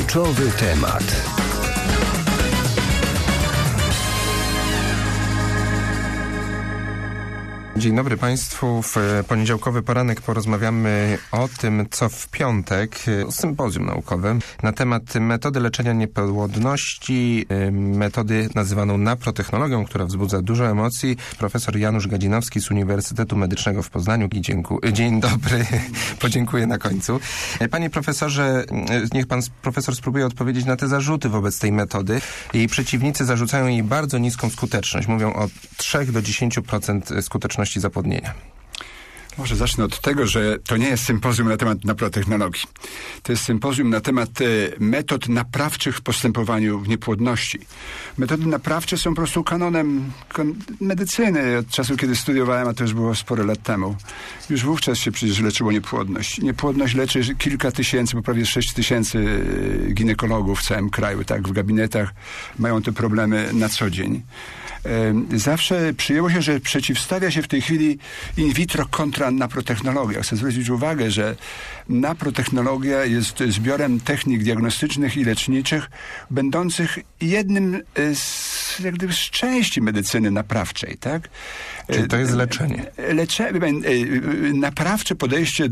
Kluczowy temat. Dzień dobry Państwu. W poniedziałkowy poranek porozmawiamy o tym, co w piątek, sympozjum naukowe na temat metody leczenia niepłodności, metody nazywaną naprotechnologią, która wzbudza dużo emocji. Profesor Janusz Gadzinowski z Uniwersytetu Medycznego w Poznaniu. Dzień dobry. Podziękuję na końcu. Panie profesorze, niech pan profesor spróbuje odpowiedzieć na te zarzuty wobec tej metody. Jej przeciwnicy zarzucają jej bardzo niską skuteczność. Mówią o 3 do 10% skuteczności zapłodnienia. Może zacznę od tego, że to nie jest sympozjum na temat naprotechnologii. To jest sympozjum na temat metod naprawczych w postępowaniu w niepłodności. Metody naprawcze są po prostu kanonem medycyny od czasu, kiedy studiowałem, a to już było sporo lat temu. Już wówczas się przecież leczyło niepłodność. Niepłodność leczy kilka tysięcy, bo prawie 6 tysięcy ginekologów w całym kraju, tak, w gabinetach mają te problemy na co dzień. Zawsze przyjęło się, że przeciwstawia się w tej chwili in vitro kontra naprotechnologia. Chcę zwrócić uwagę, że naprotechnologia jest zbiorem technik diagnostycznych i leczniczych, będących jednym z części medycyny naprawczej, tak? Czyli to jest leczenie. Naprawcze podejście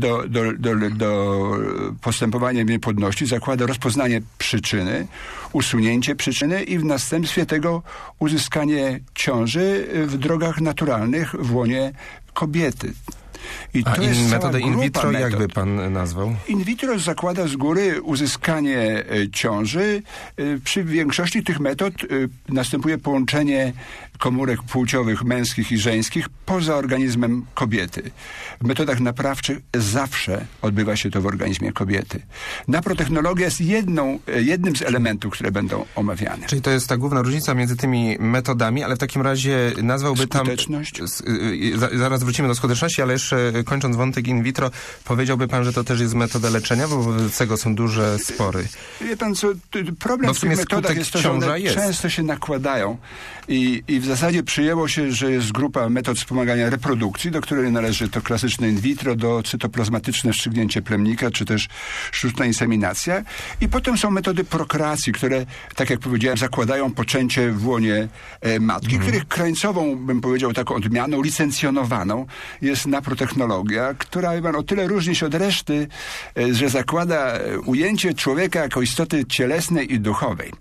do postępowania w niepłodności zakłada rozpoznanie przyczyny, usunięcie przyczyny i w następstwie tego uzyskanie ciąży w drogach naturalnych w łonie kobiety. I to jest metodę in vitro jak by pan nazwał? In vitro zakłada z góry uzyskanie ciąży. Przy większości tych metod następuje połączenie komórek płciowych męskich i żeńskich poza organizmem kobiety. W metodach naprawczych zawsze odbywa się to w organizmie kobiety. Naprotechnologia jest jednym z elementów, które będą omawiane. Czyli to jest ta główna różnica między tymi metodami, ale w takim razie nazwałby skuteczność? Zaraz wrócimy do skuteczności, ale jeszcze kończąc wątek in vitro, powiedziałby pan, że to też jest metoda leczenia, bo wobec tego są duże spory. Wie pan co, problem w tych metodach jest to, że one często się nakładają i w zasadzie przyjęło się, że jest grupa metod wspomagania reprodukcji, do której należy to klasyczne in vitro, do cytoplazmatyczne wstrzygnięcie plemnika, czy też sztuczna inseminacja. I potem są metody prokreacji, które, tak jak powiedziałem, zakładają poczęcie w łonie matki, których krańcową, bym powiedział, taką odmianą, licencjonowaną jest naprotechnologia, która o tyle różni się od reszty, że zakłada ujęcie człowieka jako istoty cielesnej i duchowej.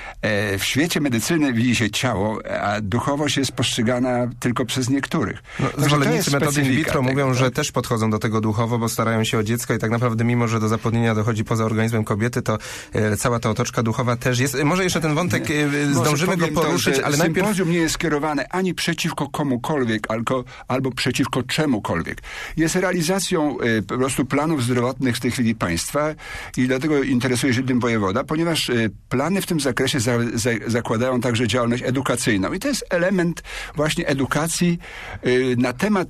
W świecie medycyny widzi się ciało, a duchowość jest postrzegana tylko przez niektórych. Zwolennicy metody in vitro mówią, że też podchodzą do tego duchowo, bo starają się o dziecko i tak naprawdę mimo, że do zapłodnienia dochodzi poza organizmem kobiety, to cała ta otoczka duchowa też jest. Może jeszcze ten wątek zdążymy go poruszyć, ale najpierw... Sympozjum nie jest skierowane ani przeciwko komukolwiek, albo przeciwko czemukolwiek. Jest realizacją po prostu planów zdrowotnych w tej chwili państwa i dlatego interesuje się tym wojewoda, ponieważ plany w tym zakresie zakładają także działalność edukacyjną. I to jest element właśnie edukacji na temat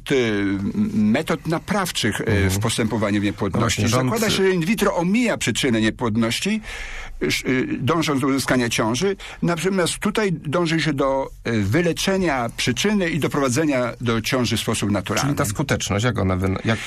metod naprawczych w postępowaniu w niepłodności. Zakłada się, że in vitro omija przyczynę niepłodności, dążąc do uzyskania ciąży. Natomiast tutaj dąży się do wyleczenia przyczyny i doprowadzenia do ciąży w sposób naturalny. Czyli ta skuteczność, jaki ona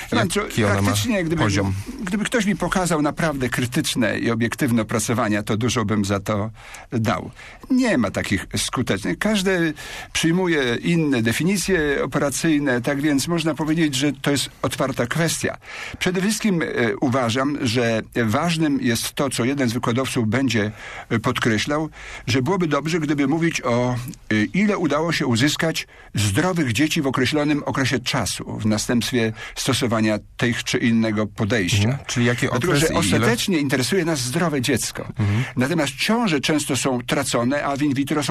ma poziom? Gdyby ktoś mi pokazał naprawdę krytyczne i obiektywne opracowania, to dużo bym za to dał. Nie ma takich skutecznych. Każdy przyjmuje inne definicje operacyjne, tak więc można powiedzieć, że to jest otwarta kwestia. Przede wszystkim uważam, że ważnym jest to, co jeden z wykładowców będzie podkreślał, że byłoby dobrze, gdyby mówić o ile udało się uzyskać zdrowych dzieci w określonym okresie czasu, w następstwie stosowania tych czy innego podejścia. Czyli jaki okres? Dlatego, że ostatecznie interesuje nas zdrowe dziecko. Natomiast ciąże często są tracone, a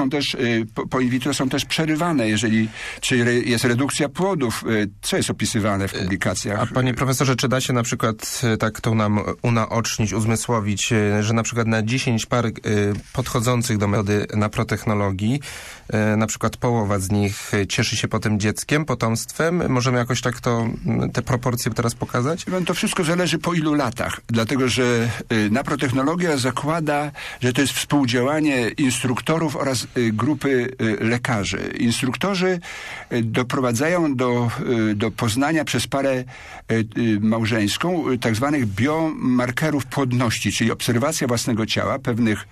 po in vitro są też przerywane, czy jest redukcja płodów, co jest opisywane w publikacjach. A panie profesorze, czy da się na przykład tak to nam unaocznić, uzmysłowić, że na przykład na 10 par podchodzących do metody naprotechnologii, na przykład połowa z nich cieszy się potem dzieckiem, potomstwem? Możemy jakoś tak te proporcje teraz pokazać? To wszystko zależy po ilu latach, dlatego że naprotechnologia zakłada, że to jest współdziałanie gronie instruktorów oraz grupy lekarzy. Instruktorzy doprowadzają do poznania przez parę małżeńską tak zwanych biomarkerów płodności, czyli obserwacja własnego ciała, pewnych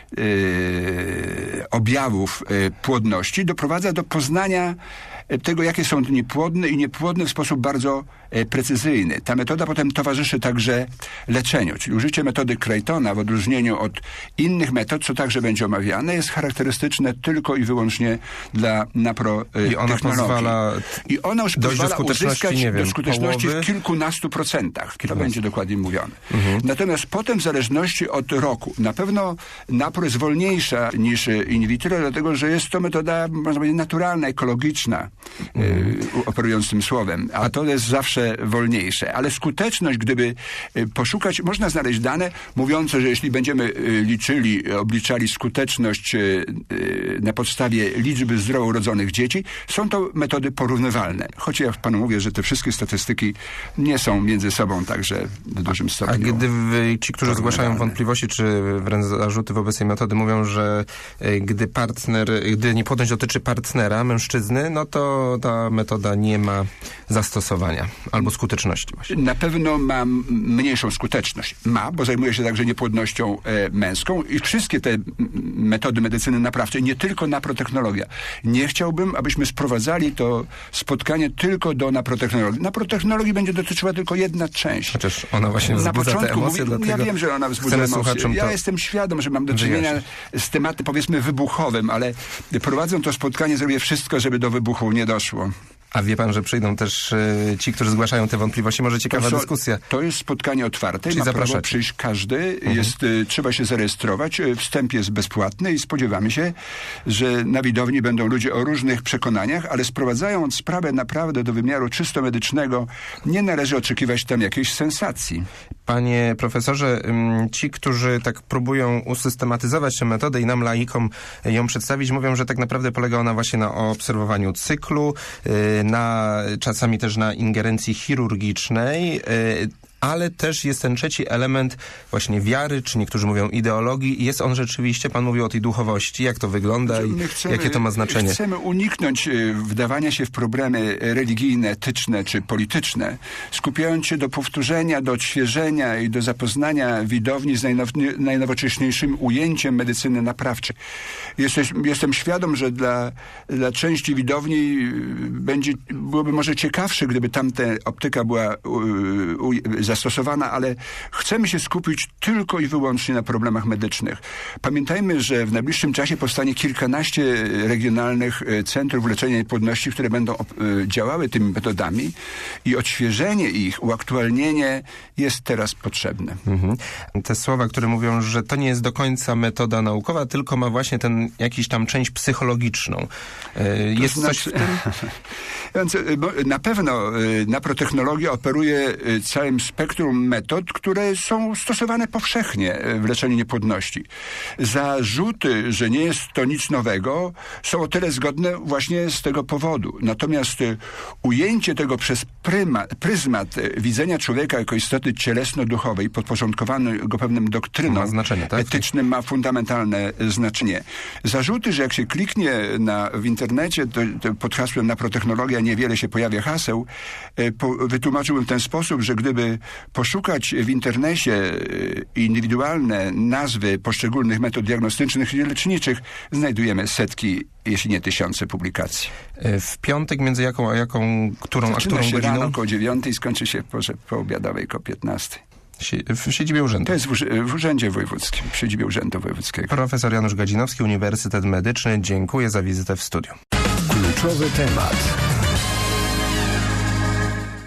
objawów płodności, doprowadza do poznania tego, jakie są dni płodne i niepłodne w sposób bardzo precyzyjny. Ta metoda potem towarzyszy także leczeniu, czyli użycie metody Craytona w odróżnieniu od innych metod, co także będzie omawiane, jest charakterystyczne tylko i wyłącznie dla naprotechnologii. I ona już pozwala uzyskać do skuteczności w kilkunastu procentach. To będzie dokładnie mówione. Natomiast potem w zależności od roku, na pewno napro jest wolniejsza niż in vitro, dlatego że jest to metoda, można powiedzieć, naturalna, ekologiczna, operując tym słowem. A to jest zawsze wolniejsze. Ale skuteczność, gdyby poszukać, można znaleźć dane mówiące, że jeśli będziemy obliczali skuteczność na podstawie liczby zdrowo urodzonych dzieci, są to metody porównywalne. Choć ja panu mówię, że te wszystkie statystyki nie są między sobą także w dużym stopniu. A gdy ci, którzy zgłaszają wątpliwości, czy wręcz zarzuty wobec tej metody, mówią, że gdy niepłodność dotyczy partnera, mężczyzny, no to ta metoda nie ma zastosowania albo skuteczności właśnie. Na pewno ma mniejszą skuteczność. Bo zajmuje się także niepłodnością męską i wszystkie te metody medycyny naprawczej, nie tylko naprotechnologia. Nie chciałbym, abyśmy sprowadzali to spotkanie tylko do naprotechnologii. Naprotechnologii będzie dotyczyła tylko jedna część. Chociaż ona właśnie wzbudza te emocje, ja wiem, że ona wzbudza emocje. Ja jestem świadom, że mam do czynienia z tematem, powiedzmy, wybuchowym, ale prowadząc to spotkanie, zrobię wszystko, żeby do wybuchu nie doszło. A wie pan, że przyjdą też ci, którzy zgłaszają te wątpliwości? Może ciekawa dyskusja. To jest spotkanie otwarte. Czyli ma prawo przyjść każdy. Trzeba się zarejestrować. Wstęp jest bezpłatny i spodziewamy się, że na widowni będą ludzie o różnych przekonaniach, ale sprowadzając sprawę naprawdę do wymiaru czysto medycznego, nie należy oczekiwać tam jakiejś sensacji. Panie profesorze, ci, którzy tak próbują usystematyzować tę metodę i nam, laikom, ją przedstawić, mówią, że tak naprawdę polega ona właśnie na obserwowaniu cyklu, czasami też na ingerencji chirurgicznej, ale też jest ten trzeci element właśnie wiary, czy niektórzy mówią ideologii. Jest on rzeczywiście, pan mówił o tej duchowości, jak to wygląda i jakie to ma znaczenie. Chcemy uniknąć wdawania się w problemy religijne, etyczne czy polityczne, skupiając się do powtórzenia, do odświeżenia i do zapoznania widowni z najnowocześniejszym ujęciem medycyny naprawczej. Jestem świadom, że dla części widowni byłoby może ciekawsze, gdyby tamta optyka była zastosowana, ale chcemy się skupić tylko i wyłącznie na problemach medycznych. Pamiętajmy, że w najbliższym czasie powstanie kilkanaście regionalnych centrów leczenia niepłodności, które będą działały tymi metodami i odświeżenie ich, uaktualnienie jest teraz potrzebne. Te słowa, które mówią, że to nie jest do końca metoda naukowa, tylko ma właśnie jakiś tam część psychologiczną. Jest coś w tym? Więc na pewno naprotechnologia operuje całym spektrum metod, które są stosowane powszechnie w leczeniu niepłodności. Zarzuty, że nie jest to nic nowego, są o tyle zgodne właśnie z tego powodu. Natomiast ujęcie tego przez pryzmat widzenia człowieka jako istoty cielesno-duchowej, podporządkowanego pewnym doktrynom etycznym, ma fundamentalne znaczenie. Zarzuty, że jak się kliknie w internecie, to pod hasłem naprotechnologia niewiele się pojawia haseł, wytłumaczyłbym w ten sposób, że gdyby poszukać w internecie indywidualne nazwy poszczególnych metod diagnostycznych i leczniczych, znajdujemy setki, jeśli nie tysiące publikacji. W piątek między którą godziną? Rano około 9 i skończy się po obiadowej koło 15. W siedzibie urzędu. To jest w urzędzie wojewódzkim, w siedzibie urzędu wojewódzkiego. Profesor Janusz Gadzinowski, Uniwersytet Medyczny. Dziękuję za wizytę w studiu. Kluczowy temat.